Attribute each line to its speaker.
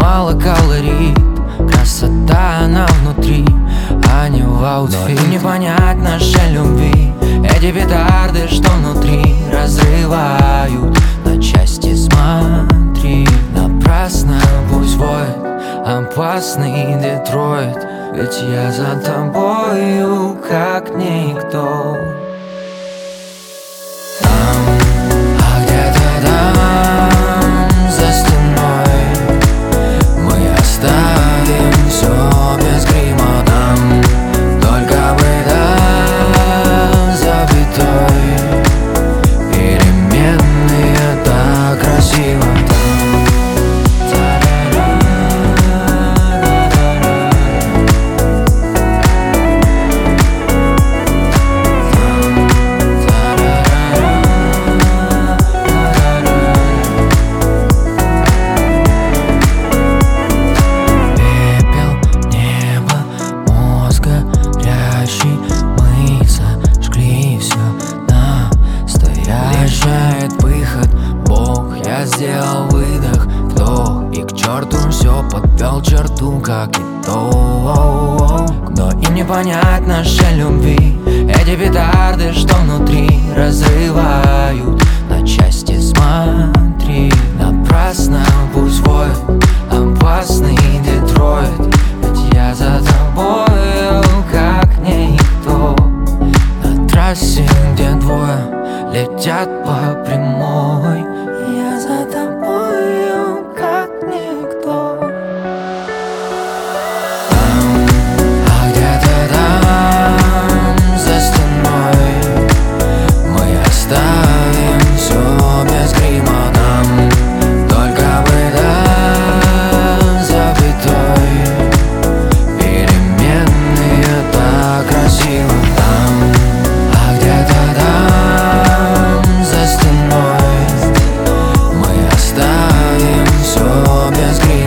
Speaker 1: мало калорий, красота она внутри, а не в аутфите. Но не понять нашей любви, эти петарды, что внутри, разрывают на части. Смотри, напрасно пусть воет опасный Детройт, ведь я за тобою как никто. Выход, Бог, я сделал выдох, вдох, и к черту все подвел черту, как и то. Но им не понять нашей любви, эти петарды, что внутри, разрывают на части. Смотри, напрасно пусть воет опасный Детройт, ведь я за тобою как никто. На трассе, где двое летят по прямой, я за тобою как никто. Там, а где-то там, за стеной, мы оставим все без грима. Нам только бы до запятой, переменные так красиво. Там, а где-то там, за стеной, мы оставим все без грима.